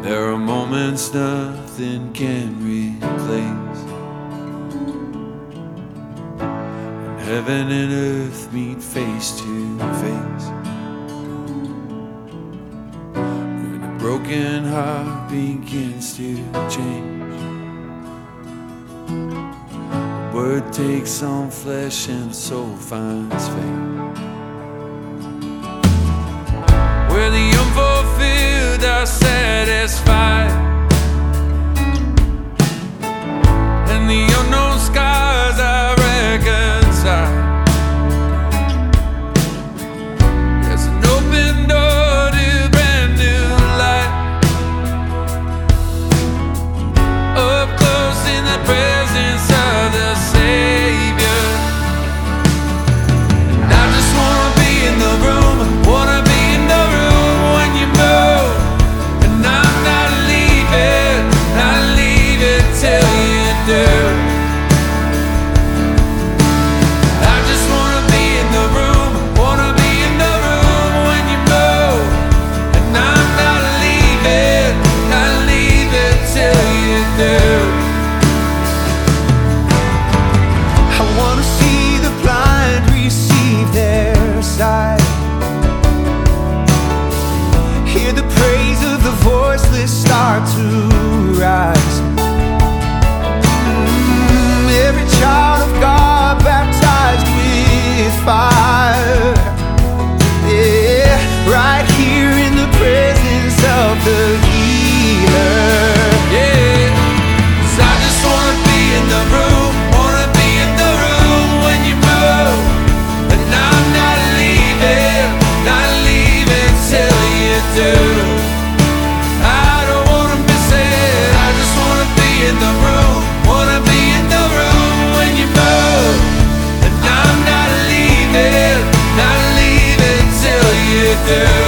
There are moments nothing can replace, when heaven and earth meet face to face, when a broken heart begins to change. A word takes on flesh and soul finds faith, where the unfulfilled are satisfied, and the unknown scars are reconciled. There's an open door to brand new light, up close in the presence of the Savior. And I just wanna be in the room, wanna be in the room when you move. And I'm not leaving till you do. I just wanna be in the room, wanna be in the room when you move. And I'm not leaving till you do. I wanna see the blind receive their sight, hear the praise of the voiceless start to rise. Every child of God baptized with fire, yeah, right here in the presence of the healer. Yeah, 'cause I just wanna be in the room, wanna be in the room when you move. And I'm not leaving till you do. I don't wanna miss it, I just wanna be in the room, wanna be in the room when you move. And I'm not leaving till you do.